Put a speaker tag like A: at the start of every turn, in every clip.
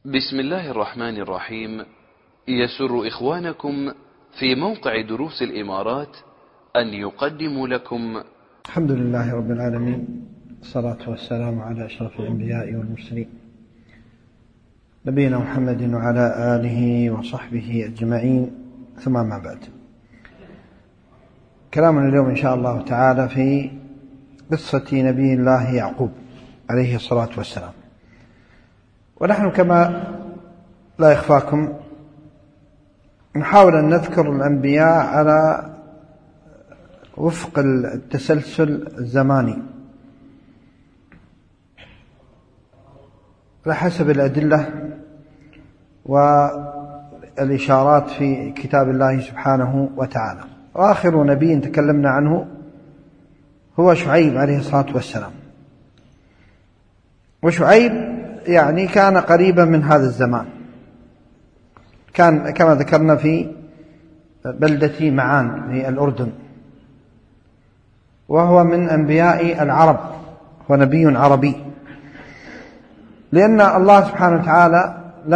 A: بسم الله الرحمن الرحيم. يسر إخوانكم في موقع دروس الإمارات أن يقدموا لكم
B: الحمد لله رب العالمين، الصلاة والسلام على أشرف الأنبياء والمرسلين نبينا محمد وعلى آله وصحبه أجمعين، ثم ما بعد. كلامنا اليوم إن شاء الله تعالى في قصة نبي الله يعقوب عليه الصلاة والسلام. ونحن كما لا يخفاكم نحاول أن نذكر الأنبياء على وفق التسلسل الزماني على حسب الأدلة والإشارات في كتاب الله سبحانه وتعالى. وآخر نبي تكلمنا عنه هو شعيب عليه الصلاة والسلام. وشعيب يعني كان قريبا من هذا الزمان، كان كما ذكرنا في بلدة معان في الأردن، وهو من أنبياء العرب، هو نبي عربي، لأن الله سبحانه وتعالى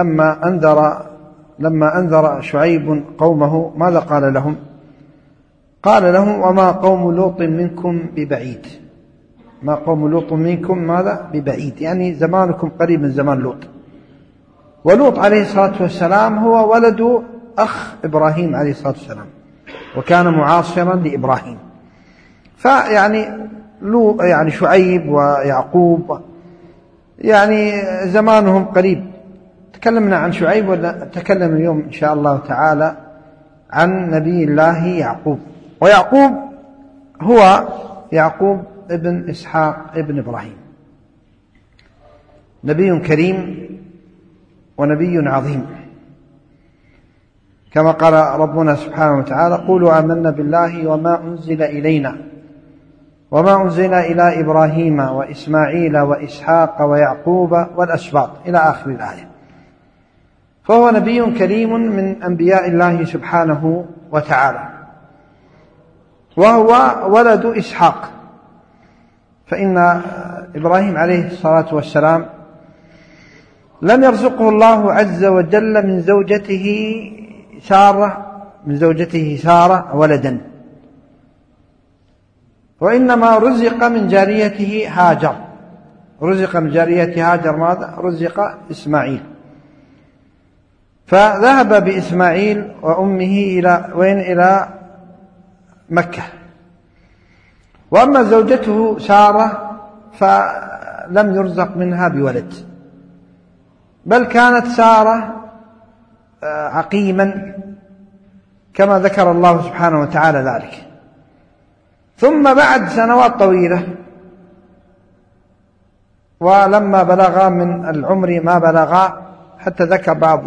B: لما أنذر شعيب قومه ماذا قال لهم؟ قال لهم: وما قوم لوط منكم ببعيد. ما قوم لوط منكم ماذا؟ ببعيد، يعني زمانكم قريب من زمان لوط. ولوط عليه الصلاة والسلام هو ولد أخ إبراهيم عليه الصلاة والسلام، وكان معاصرا لإبراهيم. يعني شعيب ويعقوب يعني زمانهم قريب. تكلمنا عن شعيب، ونتكلم اليوم إن شاء الله تعالى عن نبي الله يعقوب. ويعقوب هو يعقوب ابن إسحاق ابن إبراهيم، نبي كريم ونبي عظيم، كما قال ربنا سبحانه وتعالى: قولوا آمنا بالله وما أنزل إلينا وما أنزل إلى إبراهيم وإسماعيل وإسحاق ويعقوب والأسباط إلى آخر الآية. فهو نبي كريم من أنبياء الله سبحانه وتعالى، وهو ولد إسحاق. فإن إبراهيم عليه الصلاة والسلام لم يرزقه الله عز وجل من زوجته سارة ولدا، وإنما رزق من جاريته هاجر. رزق من جاريته هاجر ماذا؟ رزق إسماعيل. فذهب بإسماعيل وأمه إلى مكة. وأما زوجته سارة فلم يرزق منها بولد، بل كانت سارة عقيما كما ذكر الله سبحانه وتعالى ذلك. ثم بعد سنوات طويلة، ولما بلغا من العمر ما بلغا، حتى ذكر بعض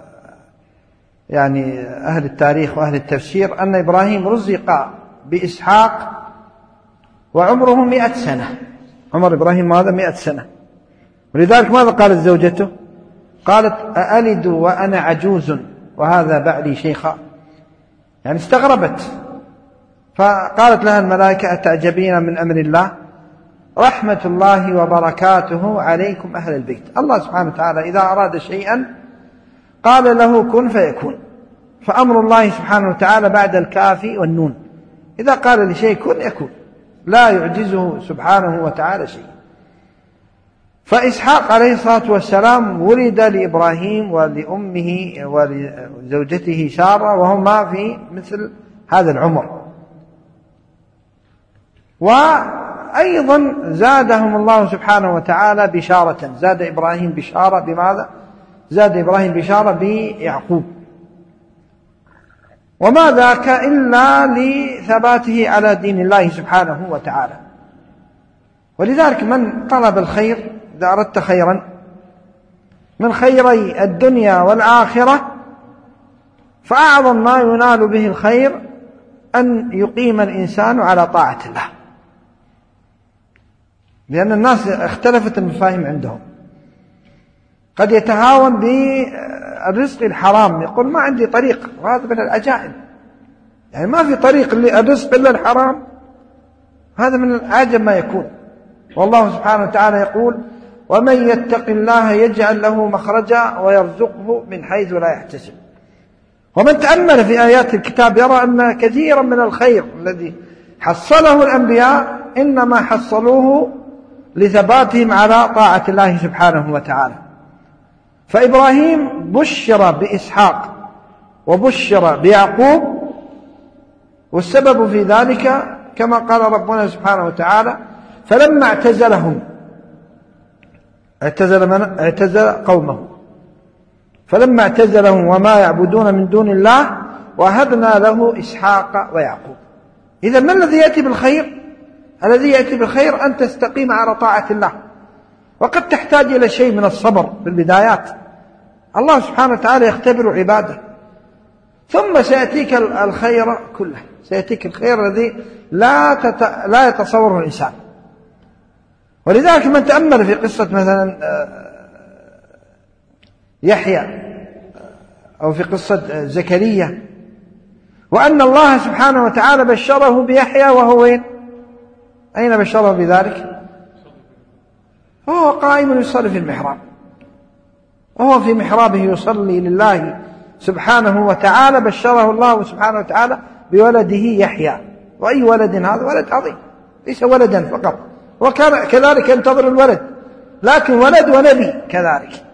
B: أهل التاريخ وأهل التفسير أن إبراهيم رزق بإسحاق وعمره 100 سنة. عمر إبراهيم هذا 100 سنة. ولذلك ماذا قالت زوجته؟ قالت: أألد وأنا عجوز وهذا بعلي شيخا. يعني استغربت، فقالت لها الملائكة: أتعجبين من أمر الله؟ رحمة الله وبركاته عليكم أهل البيت. الله سبحانه وتعالى إذا أراد شيئا قال له كن فيكون. فأمر الله سبحانه وتعالى بعد الكاف والنون، إذا قال لشيء كن يكون، لا يعجزه سبحانه وتعالى شيء. فإسحاق عليه الصلاة والسلام ولد لإبراهيم ولأمه ولزوجته سارة وهما في مثل هذا العمر. وأيضا زادهم الله سبحانه وتعالى بشارة، زاد إبراهيم بشارة بماذا؟ زاد إبراهيم بشارة بيعقوب. وما ذاك إلا لثباته على دين الله سبحانه وتعالى. ولذلك من طلب الخير، إذا أردت خيرا من خيري الدنيا والآخرة، فأعظم ما ينال به الخير أن يقيم الإنسان على طاعة الله، لأن الناس اختلفت المفاهيم عندهم. قد يتهاون بالرزق الحرام، يقول ما عندي طريق، وهذا من العجائب. يعني ما في طريق للرزق إلا الحرام، هذا من العجب ما يكون. والله سبحانه وتعالى يقول: ومن يتق الله يجعل له مخرجا ويرزقه من حيث لا يحتسب. ومن تأمل في آيات الكتاب يرى أن كثيرا من الخير الذي حصله الأنبياء إنما حصلوه لثباتهم على طاعة الله سبحانه وتعالى. فإبراهيم بشر بإسحاق وبشر بيعقوب، والسبب في ذلك كما قال ربنا سبحانه وتعالى: فلما اعتزلهم، اعتزل قومه، فلما اعتزلهم وما يعبدون من دون الله وهبنا له إسحاق ويعقوب. إذا ما الذي يأتي بالخير؟ الذي يأتي بالخير أن تستقيم على طاعة الله، وقد تحتاج إلى شيء من الصبر في البدايات. الله سبحانه وتعالى يختبر عباده، ثم سيأتيك الخير كله، سيأتيك الخير الذي لا يتصوره الإنسان. ولذلك من تأمل في قصة مثلا يحيى أو في قصة زكريا، وأن الله سبحانه وتعالى بشره بيحيى وهو وين؟ أين بشره بذلك؟ وهو قائم يصلي في المحراب، وهو في محرابه يصلي لله سبحانه وتعالى، بشره الله سبحانه وتعالى بولده يحيى. وأي ولد هذا؟ ولد عظيم، ليس ولدا فقط، وكان كذلك ينتظر الولد، لكن ولد ونبي كذلك.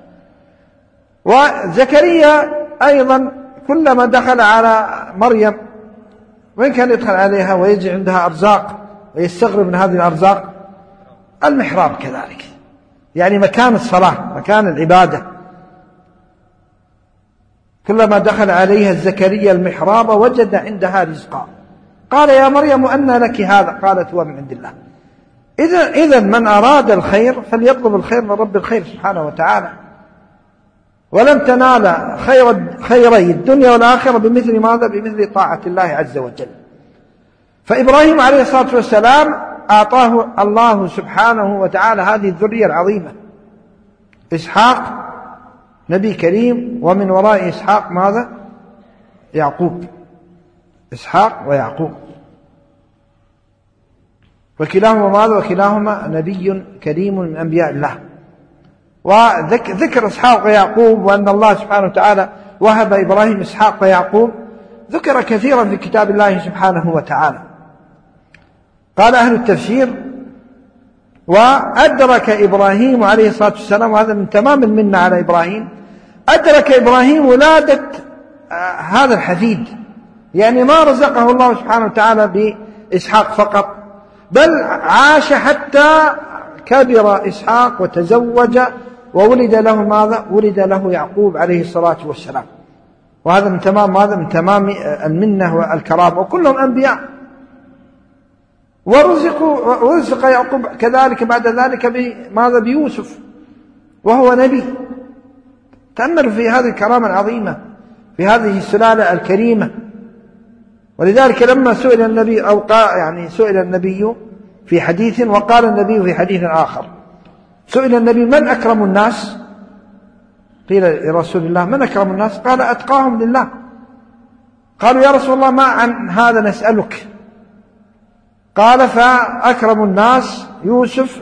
B: وزكريا أيضا كلما دخل على مريم، وين كان يدخل عليها ويجي عندها أرزاق ويستغرب من هذه الأرزاق؟ المحراب كذلك، يعني مكان الصلاة، مكان العبادة. كلما دخل عليها زكريا المحراب وجد عندها رزقا، قال: يا مريم أنى لك هذا؟ قالت: هو من عند الله. إذا من أراد الخير فليطلب الخير من رب الخير سبحانه وتعالى. ولن تنال خيري الدنيا والآخرة بمثل ماذا؟ بمثل طاعة الله عز وجل. فإبراهيم عليه الصلاة والسلام أعطاه الله سبحانه وتعالى هذه الذرية العظيمة، إسحاق نبي كريم، ومن وراء إسحاق ماذا؟ يعقوب، إسحاق ويعقوب، وكلاهما ماذا؟ وكلاهما نبي كريم من أنبياء الله. وذكر إسحاق ويعقوب، وأن الله سبحانه وتعالى وهب إبراهيم إسحاق ويعقوب، ذكر كثيرا في كتاب الله سبحانه وتعالى. قال أهل التفسير: وأدرك إبراهيم عليه الصلاة والسلام، وهذا من تمام المنة على إبراهيم، أدرك إبراهيم ولادة هذا الحفيد، يعني ما رزقه الله سبحانه وتعالى بإسحاق فقط، بل عاش حتى كبر إسحاق وتزوج وولد له ماذا؟ ولد له يعقوب عليه الصلاة والسلام. وهذا من تمام ماذا؟ من تمام المنة والكرامة، وكلهم أنبياء. ورزق يعقوب كذلك بعد ذلك بماذا؟ بيوسف، وهو نبي. تأملوا في هذه الكرامة العظيمة في هذه السلالة الكريمة. ولذلك لما سئل النبي سئل النبي في حديث، وقال النبي في حديث آخر، سئل النبي: من أكرم الناس؟ قيل لرسول الله: من أكرم الناس؟ قال: أتقاهم لله. قالوا: يا رسول الله ما عن هذا نسألك؟ قال: فأكرم الناس يوسف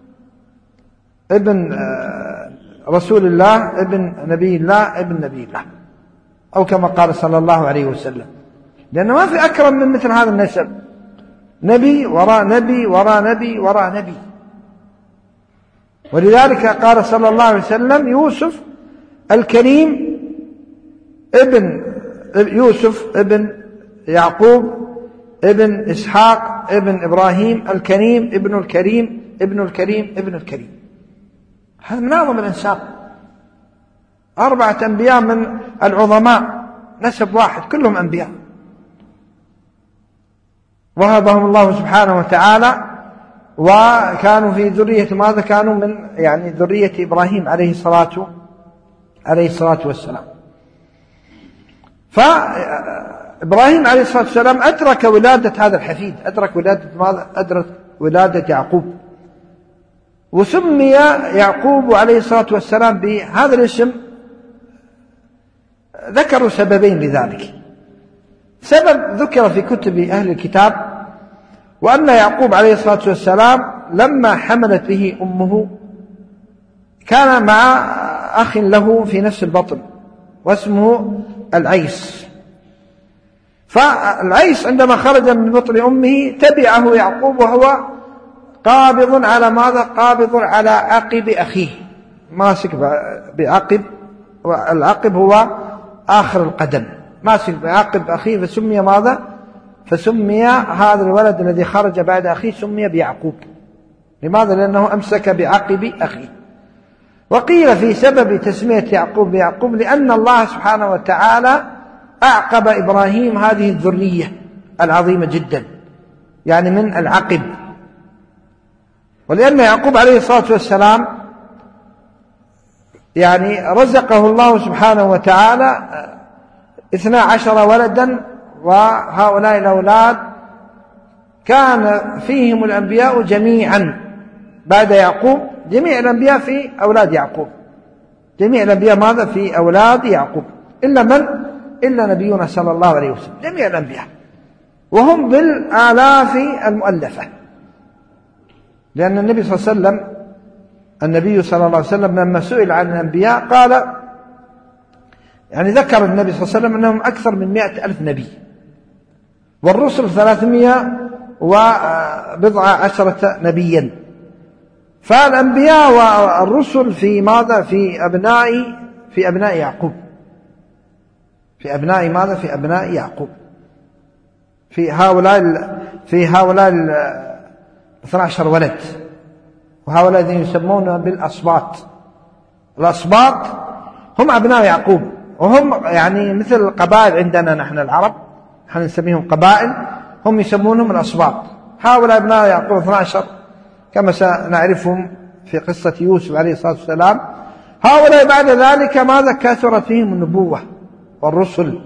B: ابن رسول الله، ابن نبي الله، ابن نبي الله، أو كما قال صلى الله عليه وسلم، لأنه ما في أكرم من مثل هذا النسب، نبي وراء نبي وراء نبي وراء نبي. ولذلك قال صلى الله عليه وسلم: يوسف الكريم ابن يوسف ابن يعقوب ابن إسحاق ابن إبراهيم الكريم ابن الكريم ابن الكريم ابن الكريم. هذا من أعظم الأنساب، 4 أنبياء من العظماء، نسب واحد، كلهم أنبياء، وهبهم الله سبحانه وتعالى، وكانوا في ذرية ماذا؟ كانوا من ذرية إبراهيم عليه الصلاة والسلام. فإبراهيم عليه الصلاة والسلام أدرك ولادة هذا الحفيد، أدرك ولادة ماذا؟ أدرك ولادة يعقوب. وسمي يعقوب عليه الصلاة والسلام بهذا الاسم، ذكروا سببين لذلك. سبب ذكر في كتب أهل الكتاب، وأن يعقوب عليه الصلاة والسلام لما حملت به أمه كان مع أخ له في نفس البطن واسمه العيس، فالعيس عندما خرج من بطن أمه تبعه يعقوب وهو قابض على ماذا؟ قابض على عقب أخيه، ماسك بعقب، والعقب هو آخر القدم، ماسك بعقب أخيه، فسمي ماذا؟ فسمي هذا الولد الذي خرج بعد أخيه سمي بيعقوب. لماذا؟ لأنه أمسك بعقب أخيه. وقيل في سبب تسمية يعقوب بيعقوب لأن الله سبحانه وتعالى أعقب إبراهيم هذه الذرية العظيمة جدا، يعني من العقب. ولأن يعقوب عليه الصلاة والسلام يعني رزقه الله سبحانه وتعالى 12 ولدا، وهؤلاء الأولاد كان فيهم الأنبياء جميعا بعد يعقوب، جميع الأنبياء في أولاد يعقوب، جميع الأنبياء ماذا؟ في أولاد يعقوب، إلا من؟ إلا نبينا صلى الله عليه وسلم، جميع الأنبياء وهم بالآلاف المؤلفة. لأن النبي صلى الله عليه وسلم، النبي صلى الله عليه وسلم لما سئل عن الأنبياء قال، يعني ذكر النبي صلى الله عليه وسلم أنهم أكثر من 100,000 نبي، والرسل 310 نبيا. فالأنبياء والرسل في ماذا؟ في أبناء يعقوب، في أبناء ماذا؟ في أبناء يعقوب، في هؤلاء 12 ولد، وهؤلاء الذين يسمون بالأصباط. الأصباط هم أبناء يعقوب، وهم يعني مثل القبائل عندنا نحن العرب، نحن نسميهم قبائل، هم يسمونهم الأصباط. هؤلاء أبناء يعقوب 12 كما سنعرفهم في قصة يوسف عليه الصلاة والسلام. هؤلاء بعد ذلك ماذا؟ كثرت فيهم النبوة والرسل،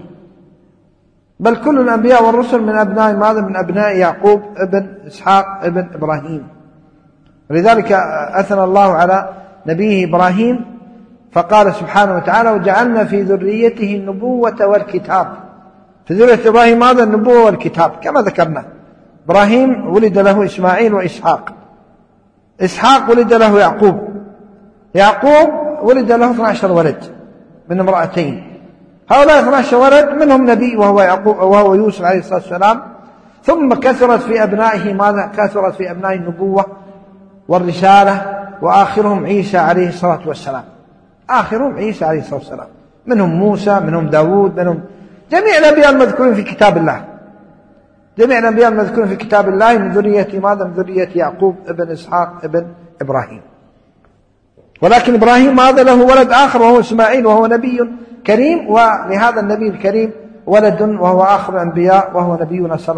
B: بل كل الأنبياء والرسل من أبناء ماذا؟ من أبناء يعقوب ابن إسحاق ابن إبراهيم. ولذلك أثنى الله على نبيه إبراهيم فقال سبحانه وتعالى: وجعلنا في ذريته النبوة والكتاب. في ذرية إبراهيم ماذا؟ النبوة والكتاب كما ذكرنا. إبراهيم ولد له إسماعيل وإسحاق، إسحاق ولد له يعقوب، يعقوب ولد له 12 ولد من امرأتين. هؤلاء 12 ولد منهم نبي وهو يعقوب وهو يوسف عليه الصلاة والسلام. ثم كثرت في أبنائه ماذا؟ كثرت في أبناء النبوة والرسالة، وآخرهم عيسى عليه الصلاة والسلام، آخرهم عيسى عليه الصلاة والسلام، منهم موسى، منهم داود، منهم جميع الأنبياء المذكورين في كتاب الله، جميع الأنبياء المذكورين في كتاب الله من ذرية ماذا؟ من ذرية يعقوب ابن إسحاق ابن إبراهيم. ولكن إبراهيم ماذا؟ له ولد آخر وهو إسماعيل، وهو نبي كريم، ولهذا النبي الكريم ولد وهو آخر الأنبياء وهو نبينا صلى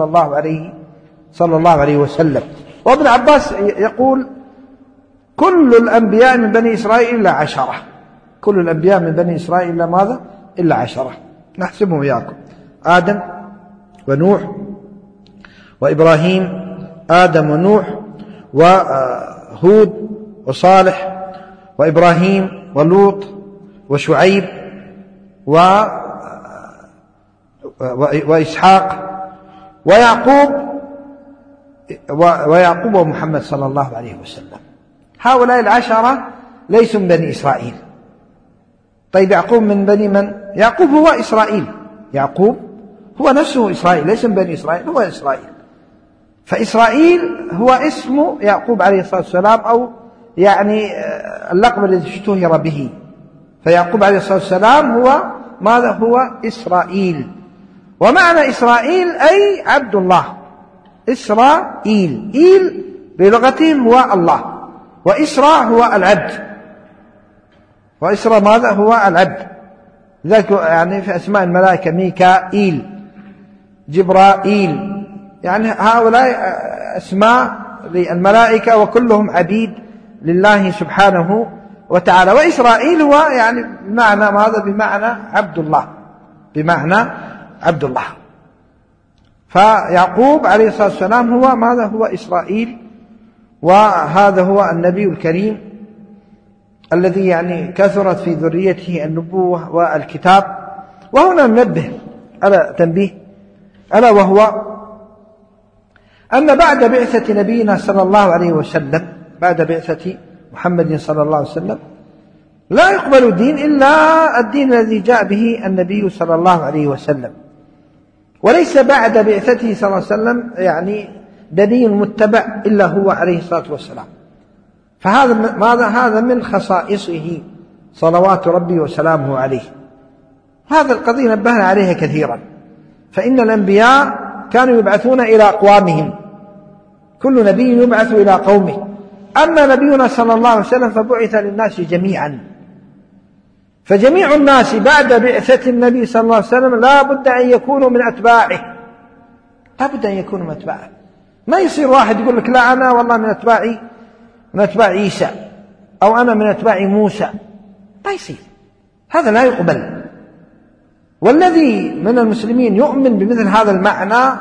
B: الله عليه وسلم. وابن عباس يقول: كل الأنبياء من بني إسرائيل إلا 10، كل الأنبياء من بني إسرائيل إلا ماذا؟ إلا 10. نحسبهم وياكم: آدم ونوح وإبراهيم، آدم ونوح وهود وصالح وإبراهيم ولوط وشعيب وإسحاق ويعقوب ومحمد صلى الله عليه وسلم. هؤلاء 10 ليسوا من بني إسرائيل. طيب يعقوب من بني من؟ يعقوب هو إسرائيل، يعقوب هو نفسه إسرائيل، ليس من بني إسرائيل، هو إسرائيل. فإسرائيل هو اسم يعقوب عليه الصلاة والسلام، أو يعني اللقب الذي اشتهر به. فيعقوب عليه الصلاة والسلام هو ماذا؟ هو إسرائيل. ومعنى إسرائيل أي عبد الله. إسرائيل، إيل بلغتهم هو الله، وإسراء هو العبد، وإسراء ماذا؟ هو العبد. ذلك يعني في أسماء الملائكة: ميكائيل، جبرائيل، يعني هؤلاء أسماء للملائكة وكلهم عبيد لله سبحانه وتعالى. وإسرائيل هو يعني بمعنى ماذا؟ بمعنى عبد الله، بمعنى عبد الله. فيعقوب عليه الصلاة والسلام هو ماذا؟ هو إسرائيل، وهذا هو النبي الكريم الذي يعني كثرت في ذريته النبوة والكتاب. وهنا ننبه على تنبيه، ألا وهو أن بعد بعثة نبينا صلى الله عليه وسلم، بعد بعثة محمد صلى الله عليه وسلم، لا يقبل دين إلا الدين الذي جاء به النبي صلى الله عليه وسلم، وليس بعد بعثته صلى الله عليه وسلم يعني نبي متبع إلا هو عليه الصلاة والسلام. هذا من خصائصه صلوات ربي وسلامه عليه. هذا القضية نبهنا عليها كثيرا، فإن الأنبياء كانوا يبعثون إلى أقوامهم، كل نبي يبعث إلى قومه. أما نبينا صلى الله عليه وسلم فبعث للناس جميعا، فجميع الناس بعد بعثة النبي صلى الله عليه وسلم لا بد أن يكونوا من أتباعه، لا بد أن يكونوا من أتباعه. ما يصير واحد يقول لك لا أنا والله من أتباع عيسى، أو أنا من أتباع موسى، ما يصير، هذا لا يقبل. والذي من المسلمين يؤمن بمثل هذا المعنى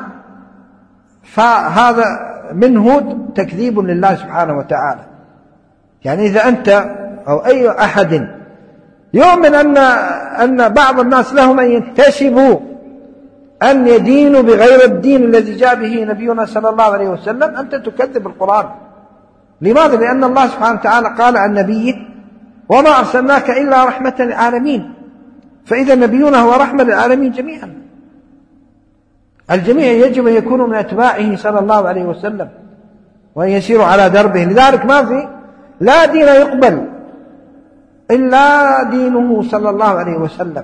B: فهذا منه تكذيب لله سبحانه وتعالى. يعني إذا أنت أو أي أحد يؤمن أن بعض الناس لهم أن ينتسبوا أن يدينوا بغير الدين الذي جاء به نبينا صلى الله عليه وسلم، أنت تكذب القرآن. لماذا؟ لأن الله سبحانه وتعالى قال عن نبيه وما أرسلناك إلا رحمة للعالمين، فإذا نبينا هو رحمة للعالمين جميعا. الجميع يجب أن يكونوا من أتباعه صلى الله عليه وسلم وأن يسيروا على دربه. لذلك لا دين يقبل إلا دينه صلى الله عليه وسلم،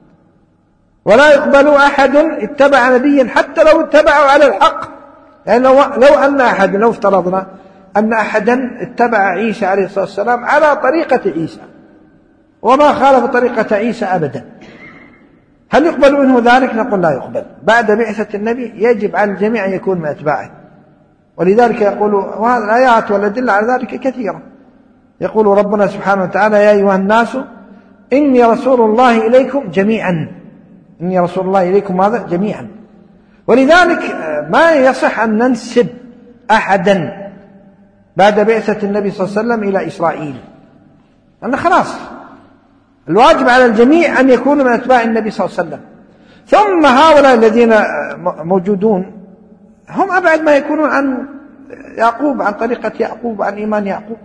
B: ولا يقبل أحد اتبع نبيا حتى لو اتبعوا على الحق. لأن لو افترضنا أن أحدا اتبع عيسى عليه الصلاة والسلام على طريقة عيسى وما خالف طريقة عيسى أبدا، هل يقبل منه ذلك؟ نقول لا يقبل. بعد بعثة النبي يجب على الجميع أن يكون من أتباعه. ولذلك يقول، وهذه الآيات والأدلة على ذلك كثيرة، يقول ربنا سبحانه وتعالى يا أيها الناس إني رسول الله إليكم جميعا، إني رسول الله إليكم هذا جميعا. ولذلك ما يصح أن ننسب أحدا بعد بعثة النبي صلى الله عليه وسلم إلى إسرائيل، لأن خلاص الواجب على الجميع أن يكونوا من أتباع النبي صلى الله عليه وسلم. ثم هؤلاء الذين موجودون هم أبعد ما يكونون عن يعقوب، عن طريقة يعقوب، عن إيمان يعقوب.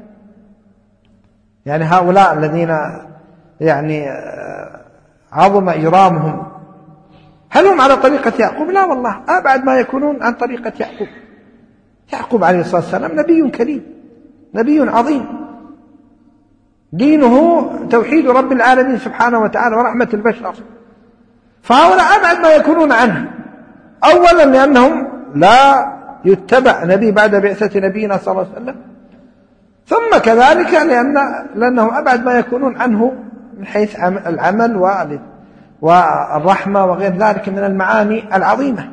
B: يعني هؤلاء الذين يعني عظم إجرامهم هل هم على طريقة يعقوب؟ لا والله، أبعد ما يكونون عن طريقة يعقوب. يعقوب عليه الصلاة والسلام نبي كريم، نبي عظيم، دينه توحيد رب العالمين سبحانه وتعالى ورحمة البشر. فهؤلاء أبعد ما يكونون عنه، أولا لأنهم لا يتبع نبي بعد بعثة نبينا صلى الله عليه وسلم، ثم كذلك لأنهم أبعد ما يكونون عنه من حيث العمل والرحمة وغير ذلك من المعاني العظيمة.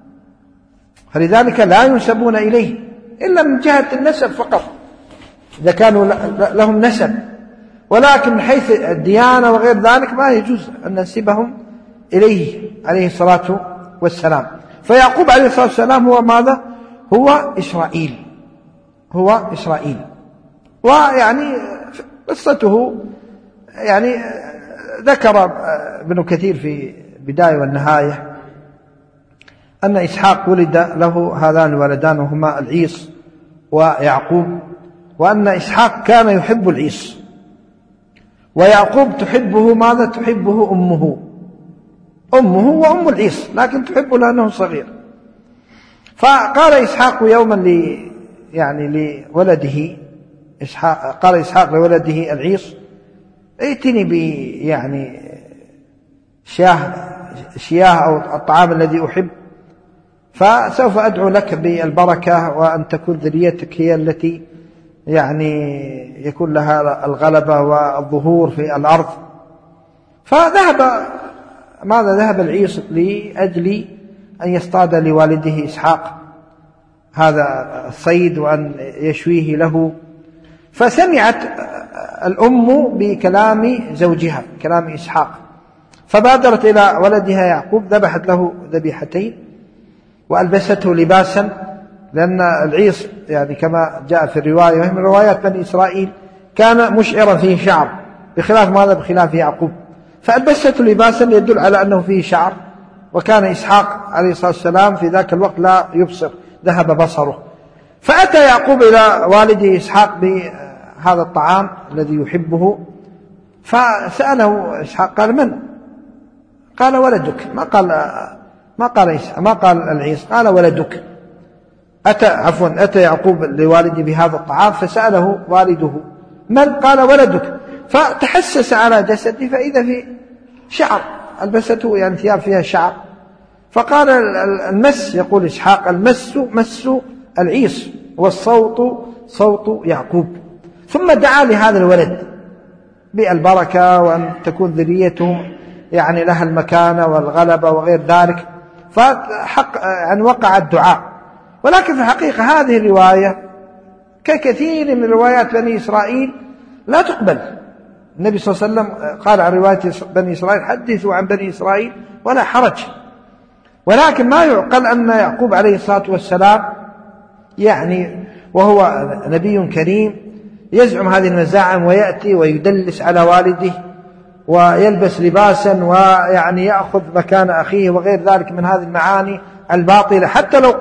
B: فلذلك لا ينسبون إليه إلا من جهة النسب فقط إذا كانوا لهم نسب، ولكن من حيث الديانة وغير ذلك ما يجوز أن ننسبهم إليه عليه الصلاة والسلام. فيعقوب عليه الصلاة والسلام هو ماذا؟ هو إسرائيل. ويعني قصته يعني ذكر ابن كثير في بداية والنهاية أن إسحاق ولد له هذان الولدان وهما العيص ويعقوب، وأن إسحاق كان يحب العيص، ويعقوب تحبه ماذا؟ تحبه أمه وأم العيص، لكن تحبه لأنه صغير. فقال إسحاق يوما لولده إسحاق، قال إسحاق لولده العيص ائتني شياه أو الطعام الذي أحب، فسوف أدعو لك بالبركة وأن تكون ذريتك هي التي يكون لها الغلبة والظهور في الأرض. ذهب العيص لأجل أن يصطاد لوالده إسحاق هذا الصيد وأن يشويه له. فسمعت الأم بكلام زوجها، كلام إسحاق، فبادرت إلى ولدها يعقوب، ذبحت له ذبيحتين وألبسته لباسا، لأن العيص كما جاء في الرواية وهي من روايات بني إسرائيل كان مشعرا فيه شعر، بخلاف يعقوب، فألبسته لباسا يدل على أنه فيه شعر. وكان إسحاق عليه الصلاة والسلام في ذاك الوقت لا يبصر، ذهب بصره. فأتى يعقوب إلى والده إسحاق بهذا الطعام الذي يحبه، فسأله إسحاق قال من؟ قال ولدك. ما قال العيسى، قال ولدك. أتى يعقوب لوالده بهذا الطعام فسأله والده من؟ قال ولدك. فتحسس على جسده فإذا في شعر، ألبسته يعني ثياب فيها شعر. فقال المس، يقول إسحاق المس مس العيس والصوت صوت يعقوب. ثم دعا لهذا الولد بالبركة وأن تكون ذريته يعني لها المكانة والغلبة وغير ذلك. يعني وقع الدعاء. ولكن في الحقيقة هذه الرواية ككثير من روايات بني إسرائيل لا تقبل. النبي صلى الله عليه وسلم قال عن رواية بني إسرائيل حدثوا عن بني إسرائيل ولا حرج. ولكن ما يعقل أن يعقوب عليه الصلاة والسلام يعني وهو نبي كريم يزعم هذه المزاعم ويأتي ويدلس على والده ويلبس لباسا ويعني يأخذ مكان أخيه وغير ذلك من هذه المعاني الباطلة. حتى لو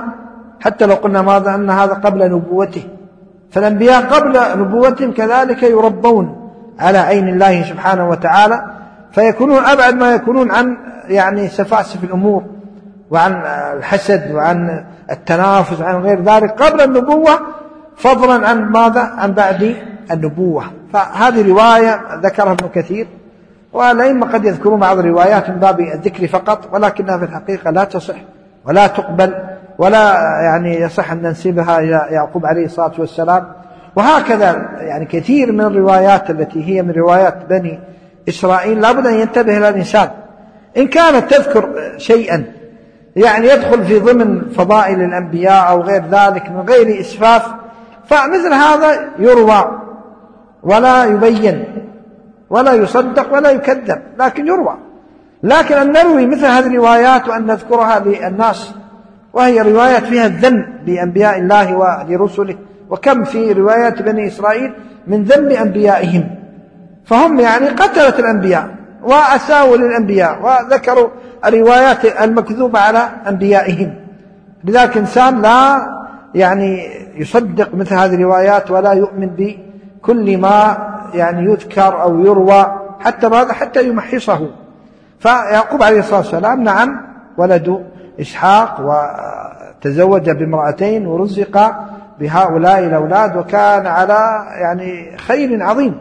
B: قلنا ماذا؟ أن هذا قبل نبوته. فالأنبياء قبل نبوتهم كذلك يربون على عين الله سبحانه وتعالى، فيكونون أبعد ما يكونون عن يعني سفاسف الأمور وعن الحسد وعن التنافس وعن غير ذلك قبل النبوة، فضلا عن ماذا؟ عن بعد النبوة. فهذه رواية ذكرها ابن كثير، والأئمة قد يذكرون بعض الروايات من باب الذكر فقط، ولكنها في الحقيقة لا تصح ولا تقبل ولا يعني يصح أن ننسبها إلى يعقوب عليه الصلاة والسلام. وهكذا يعني كثير من الروايات التي هي من روايات بني إسرائيل لابد أن ينتبه إلى الإنسان إن كانت تذكر شيئا يعني يدخل في ضمن فضائل الأنبياء أو غير ذلك من غير إسفاف، فمثل هذا يروى ولا يبين ولا يصدق ولا يكذب، لكن يروى. لكن أن نروي مثل هذه الروايات وأن نذكرها للناس وهي روايات فيها الذم بأنبياء الله ولرسله، وكم في روايات بني إسرائيل من ذم أنبيائهم، فهم يعني قتلت الأنبياء وأساءوا للأنبياء وذكروا الروايات المكذوبة على أنبيائهم. لذلك إنسان لا يعني يصدق مثل هذه الروايات ولا يؤمن بكل ما يعني يذكر أو يروى حتى يمحصه. فيعقوب عليه الصلاة والسلام نعم ولد إسحاق وتزوج بامرأتين ورزق بهؤلاء الأولاد، وكان على يعني خير عظيم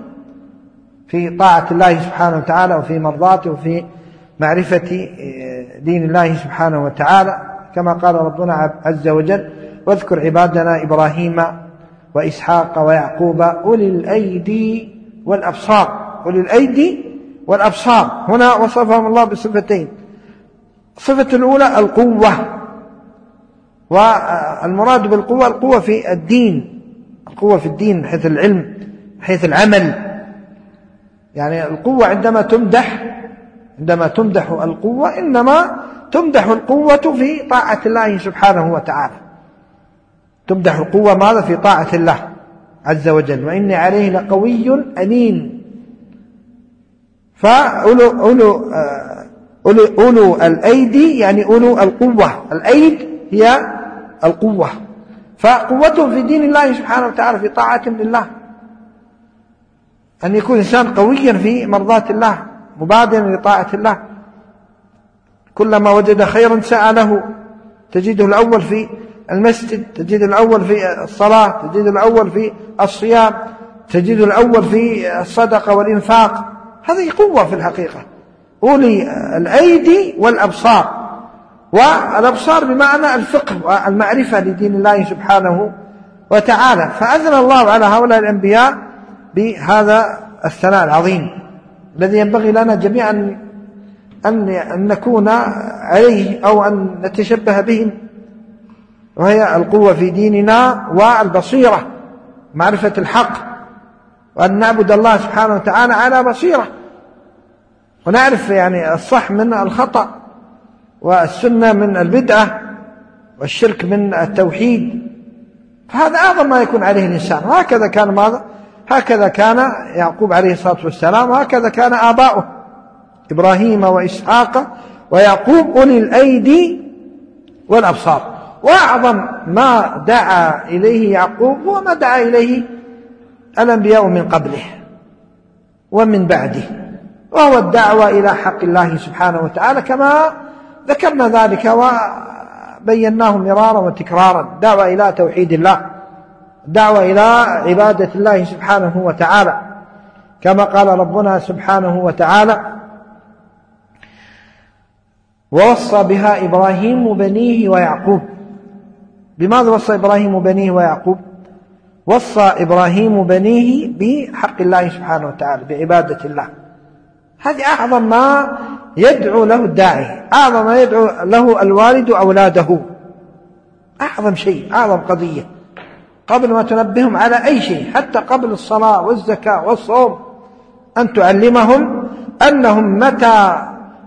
B: في طاعة الله سبحانه وتعالى وفي مرضاته وفي معرفة دين الله سبحانه وتعالى، كما قال ربنا عز وجل واذكر عبادنا إبراهيم وإسحاق ويعقوب أولي الأيدي والأبصار. أولي الأيدي والأبصار هنا وصفهم الله بصفتين. الصفة الأولى القوة، والمراد بالقوة القوة في الدين، القوة في الدين من حيث العلم من حيث العمل. يعني القوة عندما تمدح القوة إنما تمدح القوة في طاعة الله سبحانه وتعالى، تمدح القوة ماذا؟ في طاعة الله عز وجل. وإني عليه لقوي أمين. أولو الأيدي يعني أولو القوة، الأيد هي القوة، فقوتهم في دين الله سبحانه وتعالى في طاعة لله، أن يكون إنسان قويا في مرضاة الله مبادرا لطاعة الله. كلما وجد خيرا سأله، تجده الأول في المسجد، تجده الأول في الصلاة، تجده الأول في الصيام، تجده الأول في الصدقة والإنفاق. هذه قوة في الحقيقة. أولي الأيدي والأبصار، والأبصار بمعنى الفقه والمعرفة لدين الله سبحانه وتعالى. فأذن الله على هؤلاء الأنبياء بهذا الثناء العظيم الذي ينبغي لنا جميعا أن نكون عليه أو أن نتشبه بهم، وهي القوة في ديننا والبصيرة، معرفة الحق، وأن نعبد الله سبحانه وتعالى على بصيرة، ونعرف يعني الصح من الخطأ، والسنة من البدعة، والشرك من التوحيد. فهذا أعظم ما يكون عليه الإنسان. وهكذا كان ماذا؟ هكذا كان يعقوب عليه الصلاة والسلام، وهكذا كان آباؤه إبراهيم وإسحاق ويعقوب أولي الأيدي والأبصار. وأعظم ما دعا إليه يعقوب هو ما دعا إليه الأنبياء من قبله، ومن بعده، وهو الدعوة إلى حق الله سبحانه وتعالى كما ذكرنا ذلك وبيناه مرارا وتكرارا. دعوة إلى توحيد الله، دعوة إلى عبادة الله سبحانه وتعالى، كما قال ربنا سبحانه وتعالى: ووصى بها إبراهيم بنيه ويعقوب. بماذا وصى إبراهيم بنيه ويعقوب؟ وصى إبراهيم بنيه بحق الله سبحانه وتعالى، بعبادة الله. هذه أعظم ما يدعو له الداعي، أعظم ما يدعو له الوالد أولاده، أعظم شيء، أعظم قضية قبل ما تنبههم على أي شيء، حتى قبل الصلاة والزكاة والصوم، أن تعلمهم أنهم متى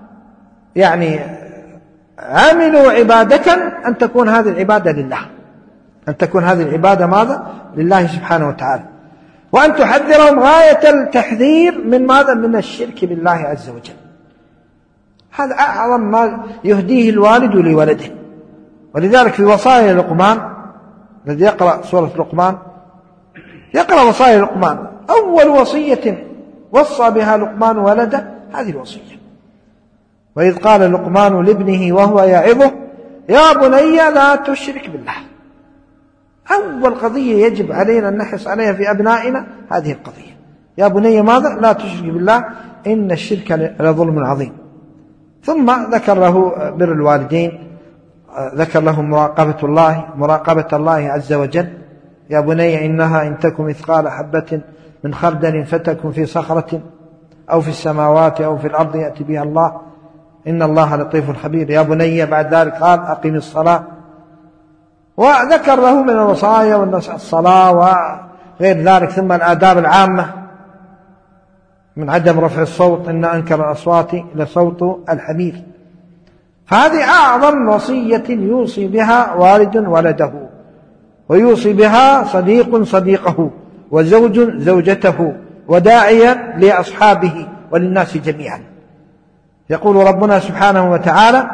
B: عملوا عبادة أن تكون هذه العبادة لله، أن تكون هذه العبادة ماذا؟ لله سبحانه وتعالى، وأن تحذرهم غاية التحذير من ماذا؟ من الشرك بالله عز وجل. هذا أعظم ما يهديه الوالد لولده. ولذلك في وصايا لقمان، الذي يقرأ سورة لقمان يقرأ وصايا لقمان، أول وصية وصى بها لقمان ولده هذه الوصية: وإذ قال لقمان لابنه وهو يعظه يا بني لا تشرك بالله. أول قضية يجب علينا أن نحرص عليها في أبنائنا هذه القضية: يا بني ماذا؟ لا تشرك بالله إن الشرك لظلم عظيم. ثم ذكر له بر الوالدين، ذكر له مراقبة الله عز وجل: يا بني إنها إن تكن مثقال حبة من خردل فتكن في صخرة أو في السماوات أو في الأرض يأتي بها الله إن الله لطيف خبير. يا بني بعد ذلك قال أقم الصلاة، وذكر له من الوصايا والصلاة وغير ذلك. ثم الآداب العامة من عدم رفع الصوت، إن أنكر الأصوات لصوت الحمير. فهذه أعظم وصية يوصي بها والد ولده، ويوصي بها صديق صديقه، وزوج زوجته، وداعيا لأصحابه وللناس جميعا. يقول ربنا سبحانه وتعالى: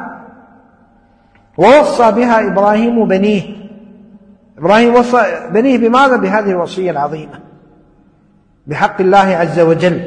B: ووصى بها إبراهيم بنيه. إبراهيم وصى بنيه بماذا؟ بهذه الوصية العظيمة، بحق الله عز وجل،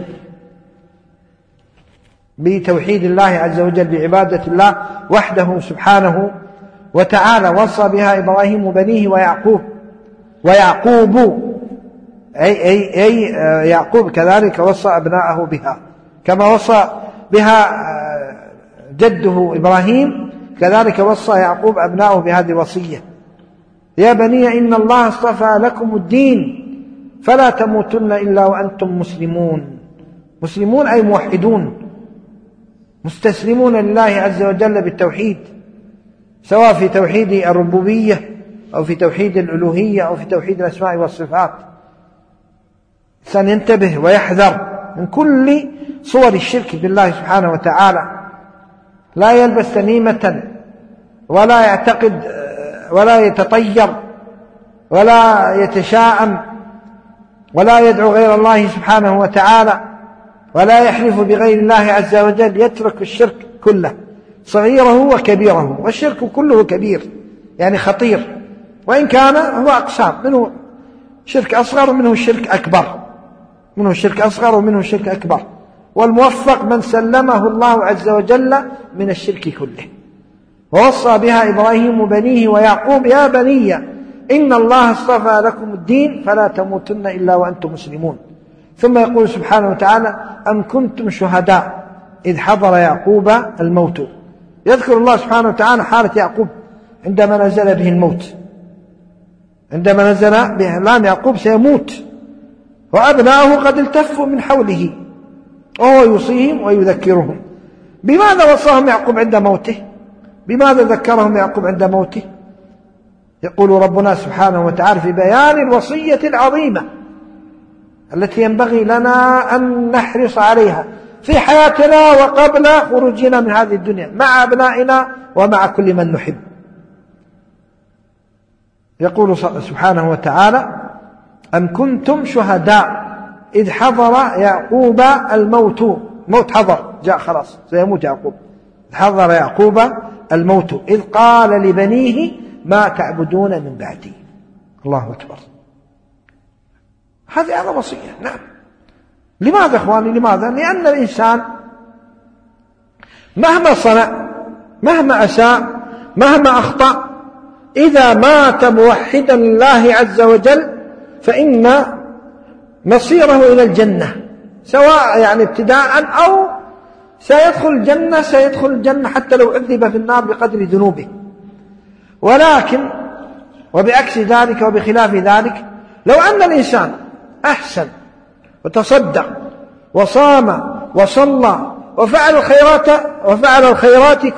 B: بتوحيد الله عز وجل، بعبادة الله وحده سبحانه وتعالى. وصى بها إبراهيم بنيه ويعقوب أي يعقوب كذلك وصى أبناءه بها، كما وصى بها جده إبراهيم كذلك وصى يعقوب أبناءه بهذه الوصية: يا بني إن الله اصطفى لكم الدين فلا تموتن إلا وأنتم مسلمون. مسلمون أي موحدون، مستسلمون لله عز وجل بالتوحيد، سواء في توحيد الربوبية أو في توحيد الألوهية أو في توحيد الأسماء والصفات. سننتبه ويحذر من كل صور الشرك بالله سبحانه وتعالى، لا يلبس تميمة ولا يعتقد ولا يتطير ولا يتشاءم ولا يدعو غير الله سبحانه وتعالى ولا يحلف بغير الله عز وجل. يترك الشرك كله صغيره وكبيره، والشرك كله كبير يعني خطير، وإن كان هو أقسام، منه شرك أصغر ومنه شرك أكبر، منه شرك أصغر ومنه شرك أكبر. والموفق من سلمه الله عز وجل من الشرك كله. ووصى بها إبراهيم بنيه ويعقوب: يا بني إن الله اصطفى لكم الدين فلا تموتن إلا وأنتم مسلمون. ثم يقول سبحانه وتعالى: أم كنتم شهداء إذ حضر يعقوب الموت. يذكر الله سبحانه وتعالى حالة يعقوب عندما نزل به الموت، عندما نزل به لام يعقوب سيموت، وأبناؤه قد التفوا من حوله وهو يوصيهم ويذكرهم. بماذا وصاهم يعقوب عند موته؟ بماذا ذكرهم يعقوب عند موته؟ يقول ربنا سبحانه وتعالى في بيان الوصية العظيمة التي ينبغي لنا أن نحرص عليها في حياتنا وقبل خروجنا من هذه الدنيا مع أبنائنا ومع كل من نحب. يقول سبحانه وتعالى: أم كنتم شهداء إذ حضر يعقوب الموت. موت حضر، جاء خلاص سيموت يعقوب. حضر يعقوب الموت إذ قال لبنيه ما تعبدون من بعدي. الله أكبر. هذه أعظم وصية. نعم، لماذا إخواني؟ لماذا؟ لأن الإنسان مهما صنع، مهما أساء، مهما أخطأ، إذا مات موحدا لله عز وجل فإن مصيره إلى الجنة، سواء يعني ابتداء أو سيدخل الجنة حتى لو عذب في النار بقدر ذنوبه. ولكن وبعكس ذلك وبخلاف ذلك، لو أن الإنسان أحسن وتصدق وصام وصلى وفعل الخيرات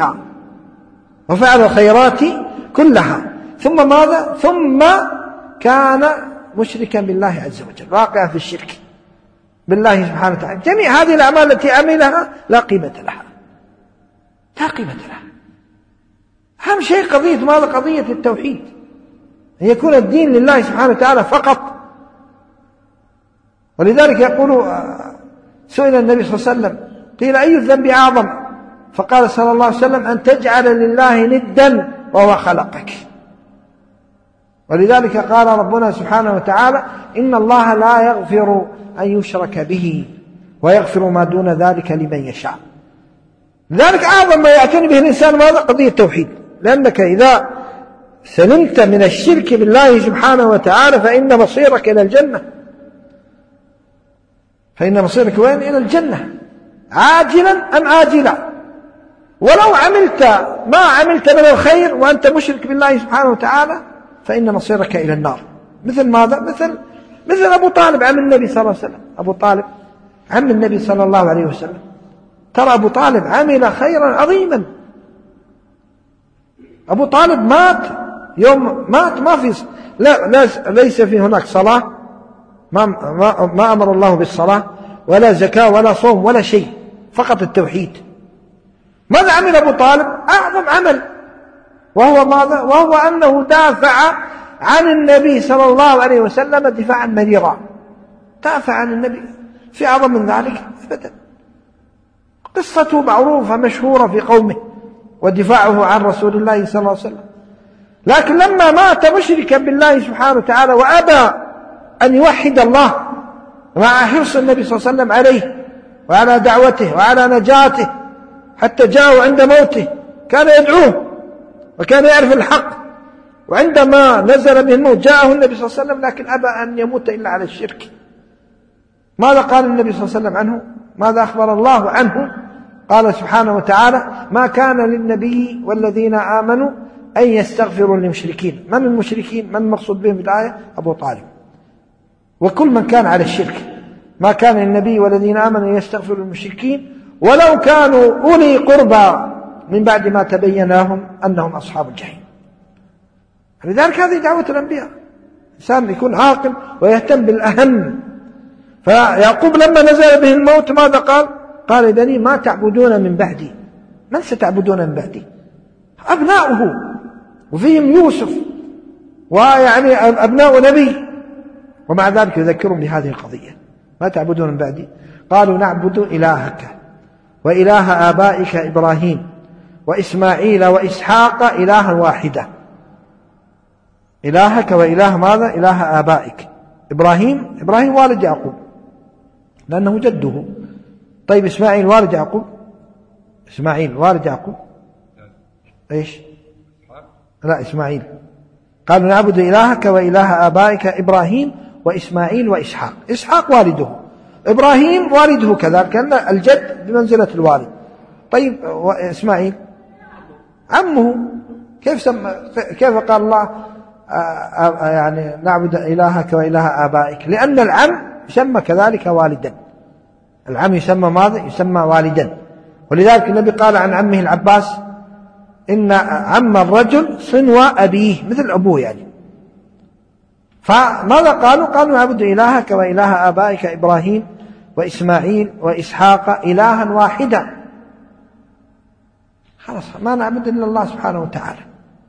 B: كلها ثم ماذا؟ ثم كان مشركا بالله عز وجل، واقعا في الشرك بالله سبحانه وتعالى، جميع هذه الأعمال التي عملها لا قيمة لها. أهم شيء قضية ماذا؟ قضية التوحيد، أن يكون الدين لله سبحانه وتعالى فقط. ولذلك يقول سئل النبي صلى الله عليه وسلم قيل أي الذنب أعظم؟ فقال صلى الله عليه وسلم أن تجعل لله ندا وهو خلقك. ولذلك قال ربنا سبحانه وتعالى إن الله لا يغفر أن يشرك به ويغفر ما دون ذلك لمن يشاء. لذلك أعظم ما يعتني به الإنسان ماذا؟ قضية التوحيد، لأنك إذا سلمت من الشرك بالله سبحانه وتعالى فإن مصيرك إلى الجنة. فإن مصيرك وين؟ إلى الجنة، عاجلا أم آجلا. ولو ما عملت من الخير وأنت مشرك بالله سبحانه وتعالى فإن مصيرك إلى النار. مثل ماذا؟ مثل أبو طالب عم النبي صلى الله عليه وسلم. أبو طالب عم النبي صلى الله عليه وسلم، ترى أبو طالب عمل خيرا عظيما. أبو طالب مات، يوم مات ما في ليس في هناك صلاة، ما أمر الله بالصلاة ولا زكاة ولا صوم ولا شيء، فقط التوحيد. ماذا عمل أبو طالب؟ أعظم عمل، وهو ماذا؟ وهو أنه دافع عن النبي صلى الله عليه وسلم دفاعا مريرا. دافع عن النبي، في أعظم من ذلك أبدا. قصته معروفة مشهورة في قومه ودفاعه عن رسول الله صلى الله عليه وسلم. لكن لما مات مشركا بالله سبحانه وتعالى وأبى أن يوحد الله مع حرص النبي صلى الله عليه وسلم عليه وعلى دعوته وعلى نجاته، حتى جاءوا عند موته كان يدعوه وكان يعرف الحق، وعندما نزل به الموت جاءه النبي صلى الله عليه وسلم لكن أبى أن يموت إلا على الشرك. ماذا قال النبي صلى الله عليه وسلم عنه؟ ماذا أخبر الله عنه؟ قال سبحانه وتعالى ما كان للنبي والذين آمنوا أن يستغفروا للمشركين. من المشركين؟ من المقصود بهم في الآية؟ أبو طالب وكل من كان على الشرك. ما كان للنبي والذين آمنوا أن يستغفروا للمشركين ولو كانوا أولي قربى من بعد ما تبين لهم أنهم أصحاب الجحيم. لذلك هذه دعوة الأنبياء، إنسان يكون عاقل ويهتم بالأهم. فيعقوب لما نزل به الموت ماذا قال؟ قال بني ما تعبدون من بعدي. من ستعبدون من بعدي؟ أبناؤه، وفيهم يوسف ويعني أبناء نبي، ومع ذلك يذكرهم بهذه القضية. ما تعبدون من بعدي؟ قالوا نعبد إلهك وإله آبائك إبراهيم وإسماعيل وإسحاق إلها واحدة. إلهك وإله ماذا؟ إله آبائك. إبراهيم والد يعقوب لأنه جده. طيب إسماعيل والد يعقوب؟ إسماعيل والد يعقوب؟ إيش؟ لا، إسماعيل. قالوا نعبد إلهك وإله آبائك إبراهيم وإسماعيل وإسحاق. إسحاق والده، إبراهيم والده كذلك، كان الجد بمنزلة الوالد. طيب إسماعيل عمه. كيف قال الله يعني نعبد إلهك وإله آبائك؟ لأن العم يسمى كذلك والدا. العم يسمى ماذا؟ يسمى والدا. ولذلك النبي قال عن عمه العباس إن عم الرجل صنو أبيه، مثل أبوه يعني. فماذا قالوا نعبد إلهك وإله آبائك إبراهيم وإسماعيل وإسحاق إلها واحدا. خلاص ما نعبد إلا الله سبحانه وتعالى.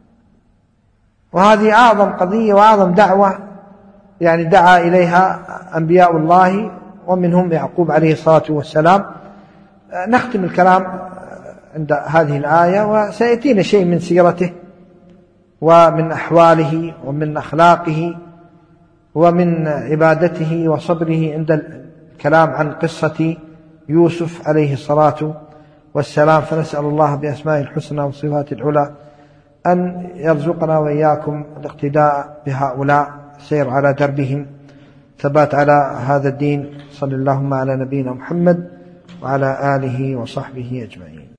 B: وهذه أعظم قضية وأعظم دعوة يعني دعا إليها أنبياء الله ومنهم يعقوب عليه الصلاة والسلام. نختم الكلام عند هذه الآية، وسيأتينا شيء من سيرته ومن أحواله ومن أخلاقه ومن عبادته وصبره عند كلام عن قصة يوسف عليه الصلاة والسلام، فنسأل الله بأسمائه الحسنى وصفاته العلى أن يرزقنا وإياكم الاقتداء بهؤلاء، سير على دربهم، ثبات على هذا الدين. صلى اللهم على نبينا محمد وعلى آله وصحبه أجمعين.